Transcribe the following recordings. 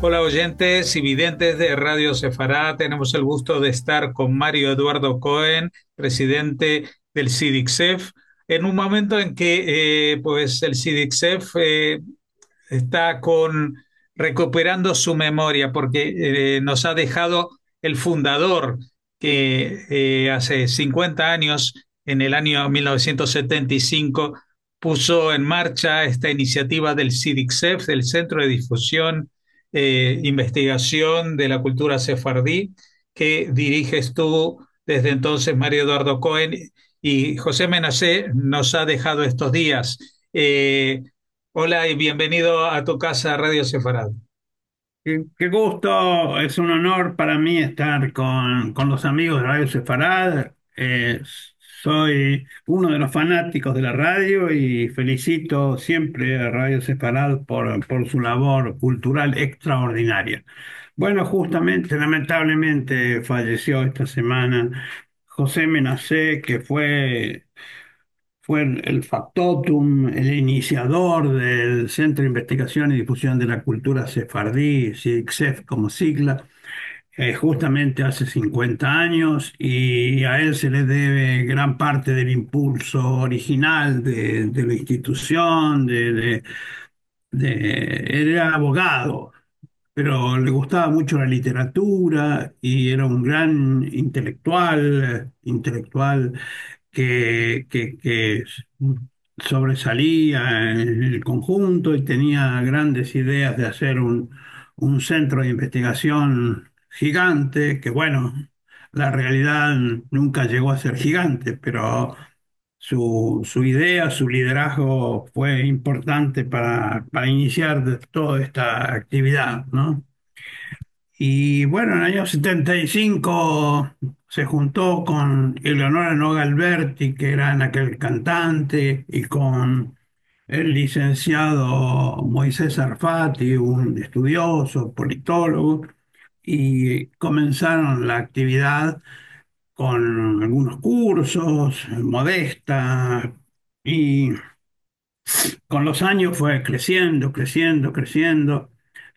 Hola oyentes y videntes de Radio Sefará. Tenemos el gusto de estar con Mario Eduardo Cohen, presidente del CIDICSEF, en un momento en que pues el CIDICSEF está recuperando su memoria porque nos ha dejado el fundador que hace 50 años, en el año 1975, puso en marcha esta iniciativa del CIDICSEF, del Centro de Difusión Investigación de la Cultura Sefardí, que diriges tú desde entonces, Mario Eduardo Cohen, y José Menacé nos ha dejado estos días. Hola y bienvenido a tu casa, Radio Sefarad. Qué gusto, es un honor para mí estar con los amigos de Radio Sefarad. Soy uno de los fanáticos de la radio y felicito siempre a Radio Sefarad por su labor cultural extraordinaria. Bueno, justamente, lamentablemente falleció esta semana José Menacé, que fue el factotum, el iniciador del Centro de Investigación y Difusión de la Cultura Sefardí, CICSEF como sigla, justamente hace 50 años, y a él se le debe gran parte del impulso original de la institución, él era abogado, pero le gustaba mucho la literatura y era un gran intelectual que sobresalía en el conjunto y tenía grandes ideas de hacer un centro de investigación gigante, que bueno, la realidad nunca llegó a ser gigante, pero su idea, su liderazgo fue importante para iniciar toda esta actividad, ¿no? Y bueno, en el año 75 se juntó con Eleonora Noga Alberti, que era en aquel cantante, y con el licenciado Moisés Sarfati, un estudioso, politólogo, y comenzaron la actividad con algunos cursos, modesta, y con los años fue creciendo, creciendo, creciendo.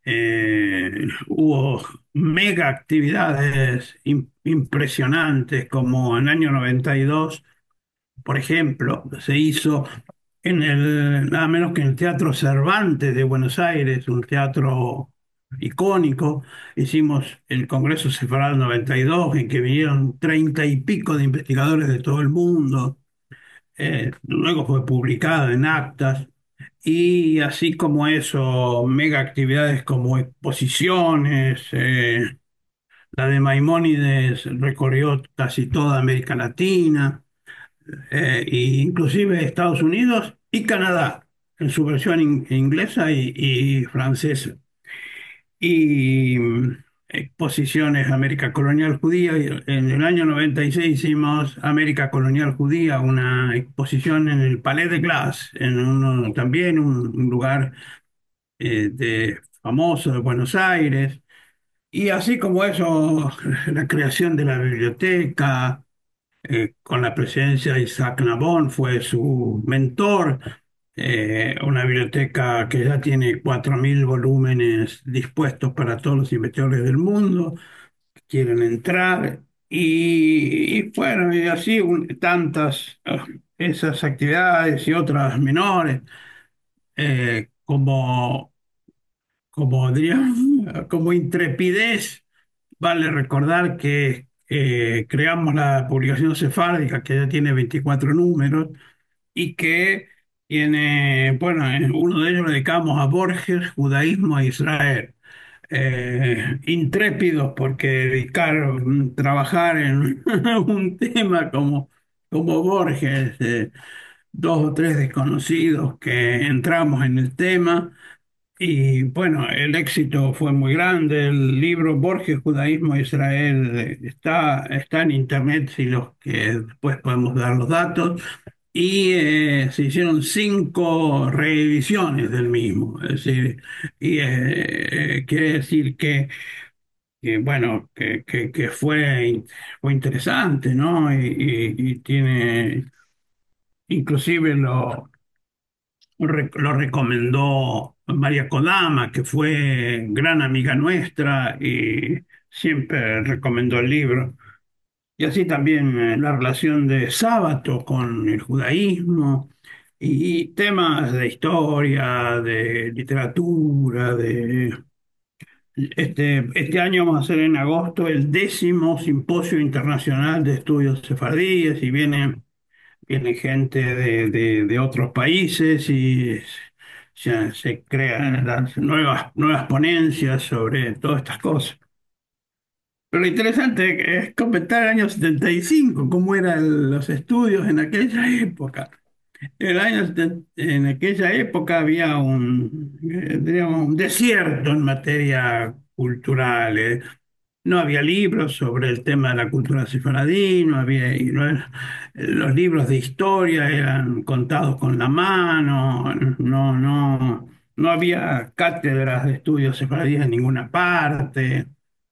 Hubo mega actividades impresionantes, como en el año 92, por ejemplo, se hizo nada menos que en el Teatro Cervantes de Buenos Aires, un teatro icónico. Hicimos el Congreso Sefarad 92, en que vinieron 30 y pico de investigadores de todo el mundo. Luego fue publicado en actas. Y así como eso, mega actividades como exposiciones, la de Maimónides recorrió casi toda América Latina, e inclusive Estados Unidos y Canadá, en su versión inglesa y francesa. Y exposiciones América Colonial Judía. Y en el año 96 hicimos América Colonial Judía, una exposición en el Palais de Glace, también un lugar famoso de Buenos Aires. Y así como eso, la creación de la biblioteca, con la presencia de Isaac Nabón, fue su mentor. Una biblioteca que ya tiene 4.000 volúmenes dispuestos para todos los investigadores del mundo que quieren entrar. Y bueno, y así tantas, esas actividades y otras menores, como diríamos, como intrepidez. Vale recordar que creamos la publicación sefárdica, que ya tiene 24 números, y que tiene, bueno, uno de ellos lo dedicamos a Borges, judaísmo e Israel. Intrépidos porque trabajar en un tema como Borges, dos o tres desconocidos que entramos en el tema. Y bueno, el éxito fue muy grande. El libro Borges, Judaísmo e Israel, está en internet, si los que después podemos dar los datos. Y se hicieron 5 reediciones del mismo. Es decir, quiere decir bueno, que fue interesante, ¿no? Y tiene, inclusive lo recomendó María Kodama, que fue gran amiga nuestra y siempre recomendó el libro. Y así también la relación de Sábato con el judaísmo y temas de historia, de literatura, de... este año vamos a hacer en agosto el 10º Simposio Internacional de Estudios Sefardíes y viene gente de otros países y se crean las nuevas ponencias sobre todas estas cosas. Pero lo interesante es comentar el año 75 cómo eran los estudios en aquella época. En aquella época había digamos, un desierto en materia cultural. No había libros sobre el tema de la cultura sefaradí, no había, y los libros de historia eran contados con la mano, no había cátedras de estudios sefaradíes en ninguna parte.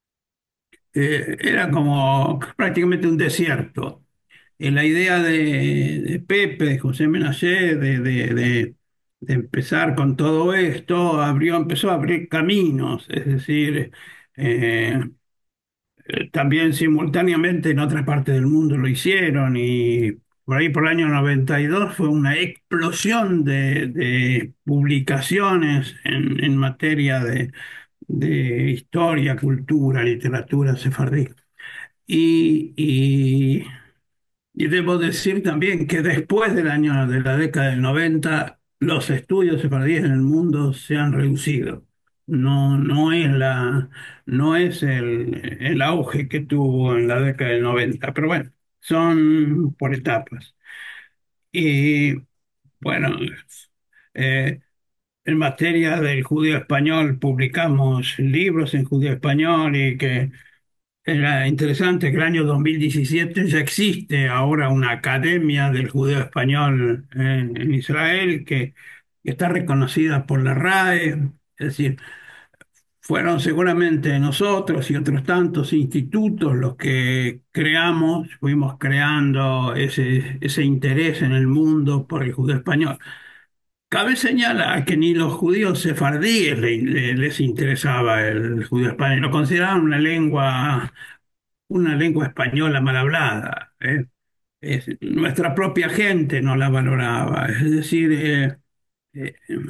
Era como prácticamente un desierto. La idea de Pepe, de José Menasé, de empezar con todo esto, empezó a abrir caminos, es decir, eh, también simultáneamente en otras partes del mundo lo hicieron y por ahí por el año 92 fue una explosión de publicaciones en materia de historia, cultura, literatura sefardí. Y, y, y debo decir también que después de la década del 90 los estudios sefardíes en el mundo se han reducido. No es no es el auge que tuvo en la década del 90, pero bueno, son por etapas. Y bueno, eh, en materia del judío español, publicamos libros en judío español y que era interesante que el año 2017 ya existe ahora una academia del judeo español en Israel que está reconocida por la RAE. Es decir, fueron seguramente nosotros y otros tantos institutos los que fuimos creando ese interés en el mundo por el judeo español. Cabe señalar que ni los judíos sefardíes les interesaba el judío español, lo consideraban una lengua española mal hablada. Nuestra propia gente no la valoraba. Es decir, eh,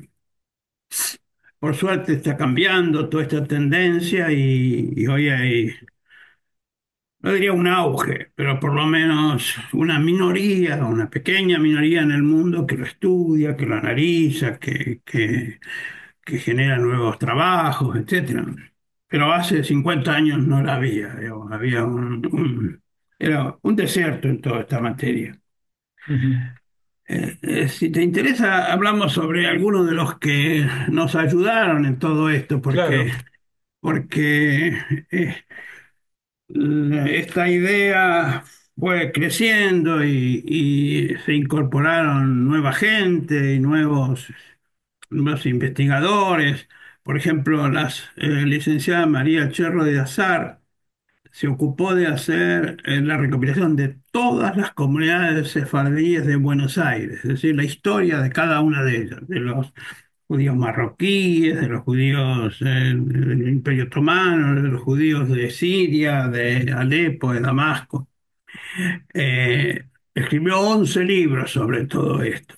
por suerte está cambiando toda esta tendencia y hoy hay, no diría un auge, pero por lo menos una minoría, una pequeña minoría en el mundo que lo estudia, que lo analiza, que genera nuevos trabajos, etcétera. Pero hace 50 años no la había, digamos, era un desierto en toda esta materia. Ujú. Si te interesa, hablamos sobre algunos de los que nos ayudaron en todo esto, Claro. porque esta idea fue creciendo y se incorporaron nueva gente y nuevos investigadores. Por ejemplo, la licenciada María Cherro de Azar se ocupó de hacer la recopilación de todas las comunidades sefardíes de Buenos Aires, es decir, la historia de cada una de ellas, de los judíos marroquíes, de los judíos del Imperio Otomano, de los judíos de Siria, de Alepo, de Damasco. Escribió 11 libros sobre todo esto.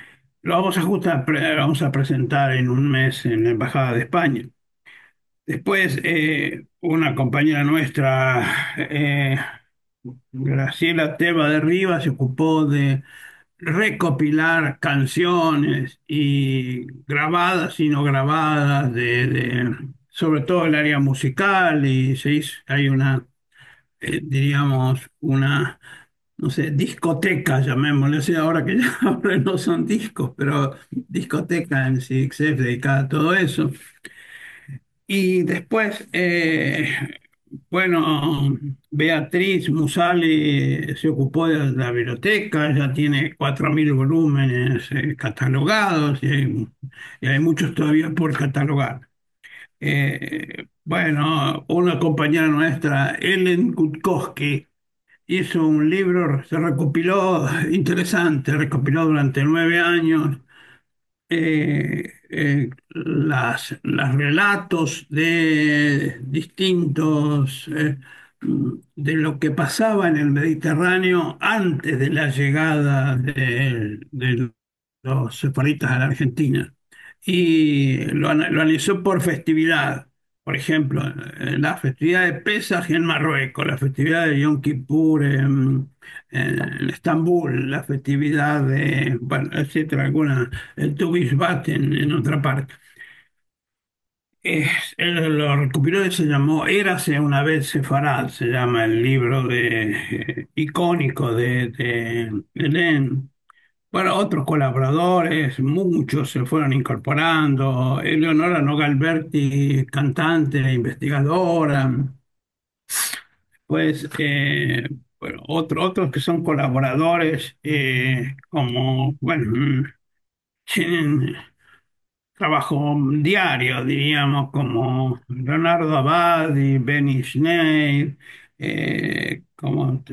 Lo vamos a presentar en un mes en la Embajada de España. Después, una compañera nuestra, Graciela Teba de Rivas, se ocupó de recopilar canciones y grabadas y no grabadas, sobre todo el área musical, y hay diríamos, no sé, discoteca, llamémosle así, ahora que ya ahora no son discos, pero discoteca en CXF dedicada a todo eso. Y después, bueno, Beatriz Musali se ocupó de la biblioteca, ya tiene 4.000 volúmenes catalogados y hay muchos todavía por catalogar. Bueno, una compañera nuestra, Ellen Kutkowski, hizo un libro, se recopiló, interesante, recopiló durante 9 años las relatos de distintos, de lo que pasaba en el Mediterráneo antes de la llegada de los sefaristas a la Argentina. Y lo analizó por festividad. Por ejemplo, la festividad de Pesaj en Marruecos, la festividad de Yom Kippur en Estambul, la festividad de, bueno, etcétera, alguna, el Tu Bisbat en otra parte. Él lo recopiló y se llamó Érase una vez Sefarad, se llama el libro icónico de Len. Bueno, otros colaboradores, muchos se fueron incorporando. Eleonora Nogalberti, cantante, investigadora. Pues, bueno, otros que son colaboradores, como, bueno, tienen trabajo diario, diríamos, como Leonardo Abadi, Benny Schneider, como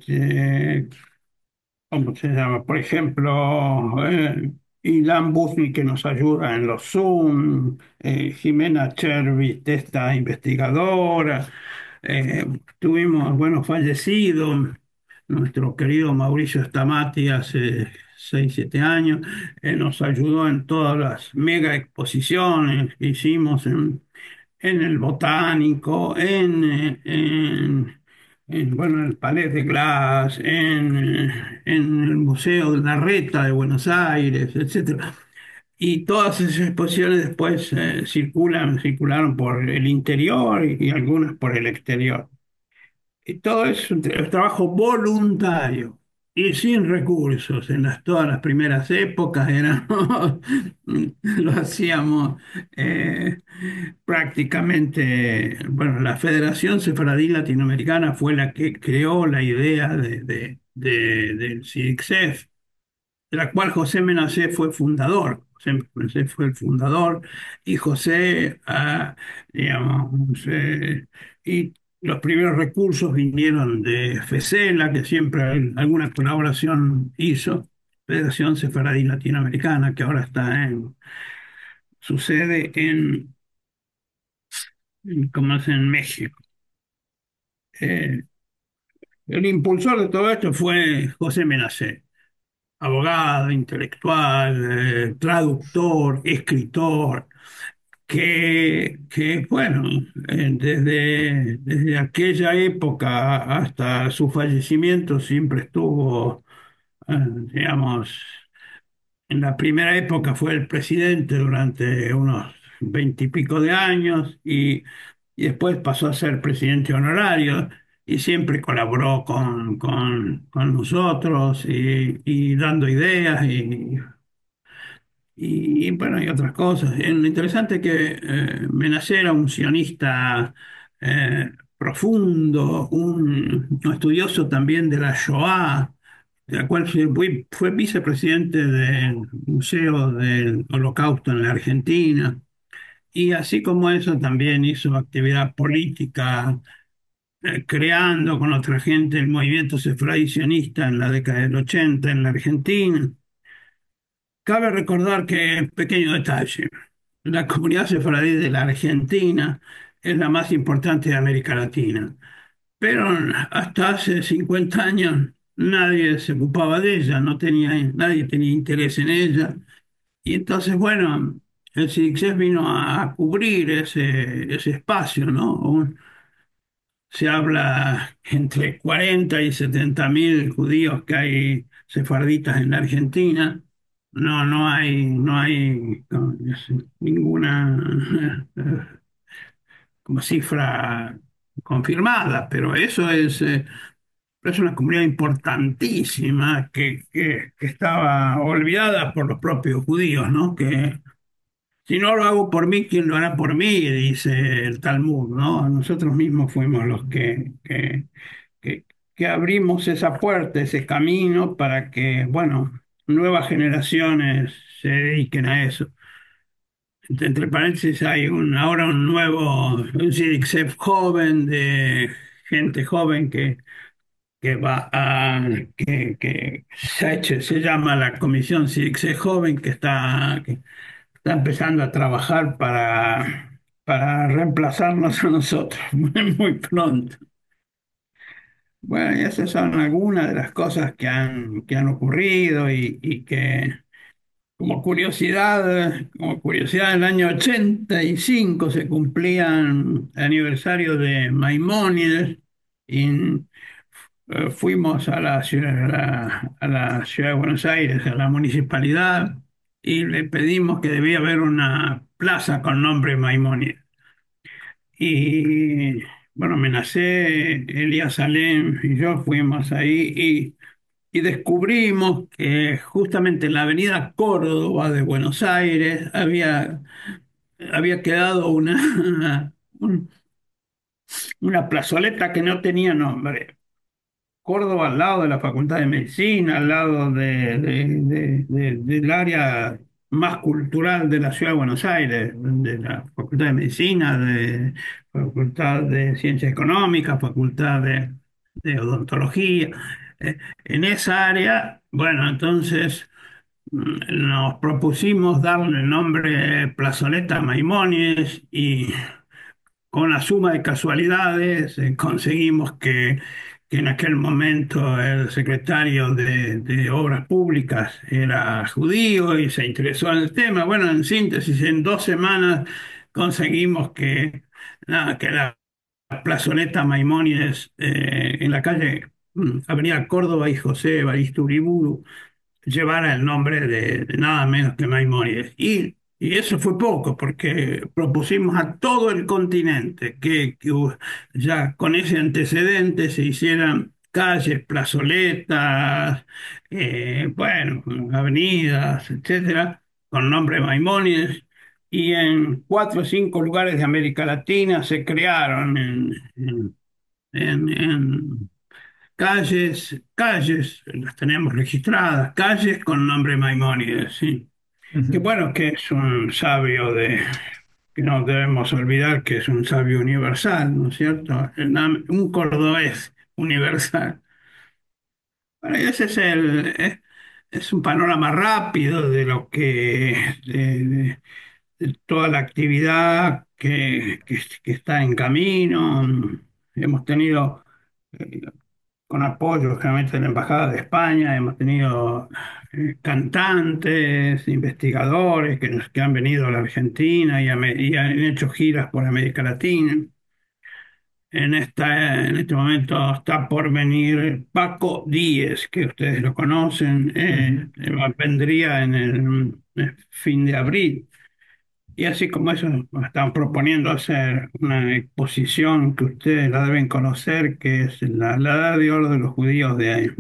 ¿cómo se llama? Por ejemplo, Ilan Busni, que nos ayuda en los Zoom, Jimena Chervis, esta investigadora. Tuvimos, bueno, fallecido nuestro querido Mauricio Stamati hace 6 7 años. Nos ayudó en todas las mega exposiciones que hicimos en el Botánico, bueno, en el Palais de Glass, en el Museo de la Reta de Buenos Aires, etcétera. Y todas esas exposiciones después circularon por el interior y algunas por el exterior. Y todo es un trabajo voluntario y sin recursos. Todas las primeras épocas lo hacíamos eh, prácticamente. Bueno, la Federación Sefaradí Latinoamericana fue la que creó la idea del CIDICSEF, de la cual José Menacé fue fundador. José Menacé fue el fundador y José, digamos, y los primeros recursos vinieron de FECELA, que siempre alguna colaboración hizo, Federación Sefaradí Latinoamericana, que ahora está su sede como es en México. Eh, el impulsor de todo esto fue José Menacé, abogado, intelectual, traductor, escritor, bueno, desde aquella época hasta su fallecimiento siempre estuvo, digamos, en la primera época fue el presidente durante unos 20 y pico de años y después pasó a ser presidente honorario y siempre colaboró con nosotros y dando ideas bueno, y otras cosas. Lo interesante es que Benacer era un sionista profundo, un estudioso también de la Shoah, de la cual fue vicepresidente del Museo del Holocausto en la Argentina. Y así como eso, también hizo actividad política, creando con otra gente el movimiento sefardí sionista en la década del 80 en la Argentina. Cabe recordar que, pequeño detalle, la comunidad sefardí de la Argentina es la más importante de América Latina, pero hasta hace 50 años nadie se ocupaba de ella, nadie tenía interés en ella. Y entonces, bueno, el CIDICSEF vino a cubrir ese espacio, ¿no? Se habla entre 40 y 70 mil judíos que hay sefarditas en la Argentina. No hay ninguna como cifra confirmada, pero es una comunidad importantísima que estaba olvidada por los propios judíos, ¿no? Que si no lo hago por mí, ¿quién lo hará por mí? Dice el Talmud, ¿no? Nosotros mismos fuimos los que, que abrimos esa puerta, ese camino para que, bueno, nuevas generaciones se dediquen a eso. Entre paréntesis, hay ahora un nuevo, un CIDICSEF joven, de gente joven que va a, que se ha hecho, se llama la Comisión CICSE Joven, que está empezando a trabajar para reemplazarnos a nosotros muy pronto. Bueno, y esas son algunas de las cosas que han ocurrido y que, como curiosidad, el año 85 se cumplían el aniversario de Maimónides y fuimos a la ciudad, a la ciudad de Buenos Aires, a la municipalidad, y le pedimos que debía haber una plaza con nombre Maimónides. Y bueno, Menacé, Elías Salem y yo fuimos ahí y descubrimos que justamente en la avenida Córdoba de Buenos Aires había quedado una plazoleta que no tenía nombre. Córdoba al lado de la Facultad de Medicina, al lado del área más cultural de la Ciudad de Buenos Aires, de la Facultad de Medicina, de Facultad de Ciencias Económicas, Facultad de Odontología. En esa área, bueno, entonces nos propusimos darle el nombre Plazoleta Maimónides y con la suma de casualidades, conseguimos que en aquel momento el secretario de Obras Públicas era judío y se interesó en el tema. Bueno, en síntesis, en 2 semanas conseguimos nada, que la plazoleta Maimónides en la calle Avenida Córdoba y José Evaristo Uriburu llevara el nombre de nada menos que Maimónides. Y eso fue poco, porque propusimos a todo el continente ya con ese antecedente se hicieran calles, plazoletas, bueno, avenidas, etcétera, con nombre Maimónides. Y en 4 o 5 lugares de América Latina se crearon en calles, las tenemos registradas, calles con nombre Maimónides, sí. Que Ujú. bueno, que es un sabio que no debemos olvidar que es un sabio universal, ¿no es cierto? Un cordobés universal. Bueno, y ese es un panorama rápido de lo de toda la actividad que está en camino. Hemos tenido eh, con apoyo generalmente de la Embajada de España. Hemos tenido cantantes, investigadores que han venido a la Argentina y han hecho giras por América Latina. En este momento está por venir Paco Díez, que ustedes lo conocen, Ujú. vendría en el fin de abril. Y así como eso, nos están proponiendo hacer una exposición que ustedes la deben conocer, que es la Edad de Oro de los Judíos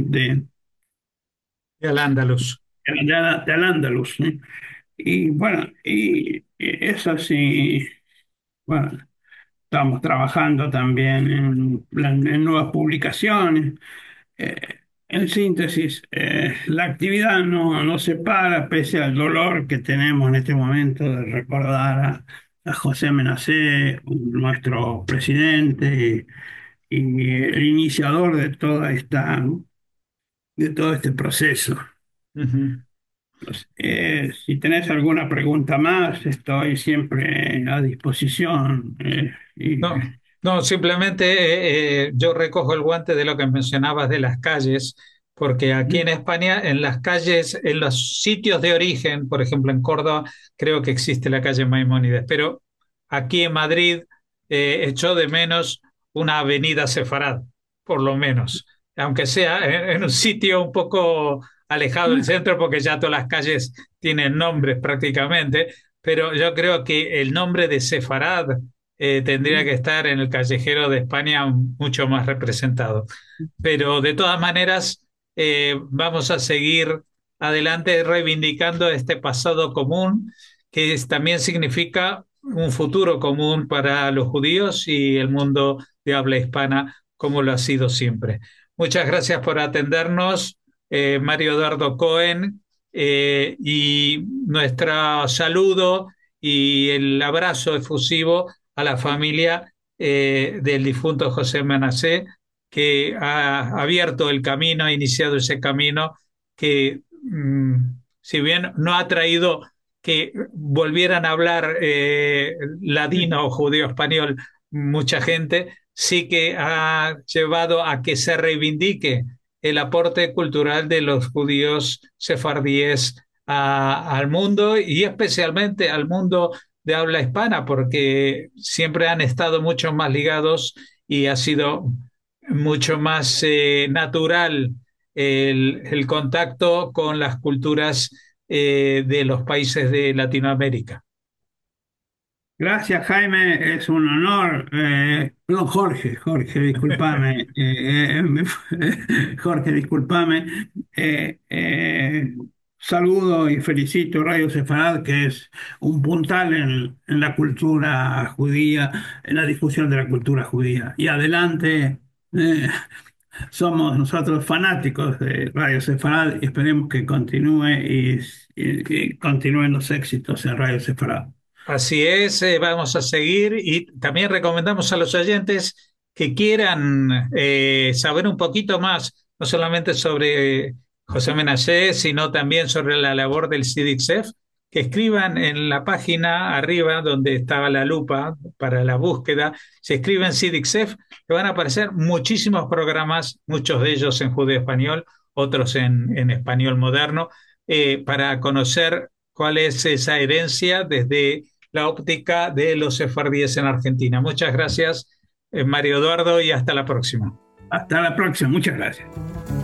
Y al Andaluz. de Al-Ándalus, ¿sí? Y bueno, y eso sí, bueno, estamos trabajando también en nuevas publicaciones. Eh, en síntesis, la actividad no se para pese al dolor que tenemos en este momento de recordar a José Menacé, nuestro presidente y el iniciador de todo este proceso. Ujú. Si tenés alguna pregunta más, estoy siempre a disposición. No, no, simplemente yo recojo el guante de lo que mencionabas de las calles, porque aquí en España, en las calles, en los sitios de origen, por ejemplo en Córdoba, creo que existe la calle Maimónides, pero aquí en Madrid echó de menos una avenida Sefarad, por lo menos, aunque sea en un sitio un poco alejado del centro, porque ya todas las calles tienen nombres prácticamente, pero yo creo que el nombre de Sefarad tendría que estar en el callejero de España mucho más representado. Pero de todas maneras, vamos a seguir adelante reivindicando este pasado común, que también significa un futuro común para los judíos y el mundo de habla hispana, como lo ha sido siempre. Muchas gracias por atendernos, Mario Eduardo Cohen, y nuestro saludo y el abrazo efusivo a la familia del difunto José Manasé, que ha abierto el camino, ha iniciado ese camino que, si bien no ha traído que volvieran a hablar ladino o judío español mucha gente, sí que ha llevado a que se reivindique el aporte cultural de los judíos sefardíes al mundo y especialmente al mundo de habla hispana, porque siempre han estado mucho más ligados y ha sido mucho más natural el contacto con las culturas de los países de Latinoamérica. Gracias, Jaime, es un honor. No, Jorge, discúlpame. Jorge, discúlpame. Saludo y felicito Radio Sefarad, que es un puntal en la cultura judía, en la difusión de la cultura judía. Y adelante, eh, somos nosotros fanáticos de Radio Sefarad y esperemos que continúe y continúen los éxitos en Radio Sefarad. Así es, vamos a seguir y también recomendamos a los oyentes que quieran saber un poquito más, no solamente sobre José Menashe, sino también sobre la labor del CIDICSEF, que escriban en la página arriba donde estaba la lupa para la búsqueda, se escriben CIDICSEF, que van a aparecer muchísimos programas, muchos de ellos en judeo español, otros en español moderno, para conocer cuál es esa herencia desde la óptica de los sefardíes en Argentina. Muchas gracias, Mario Eduardo, y hasta la próxima. Hasta la próxima. Muchas gracias.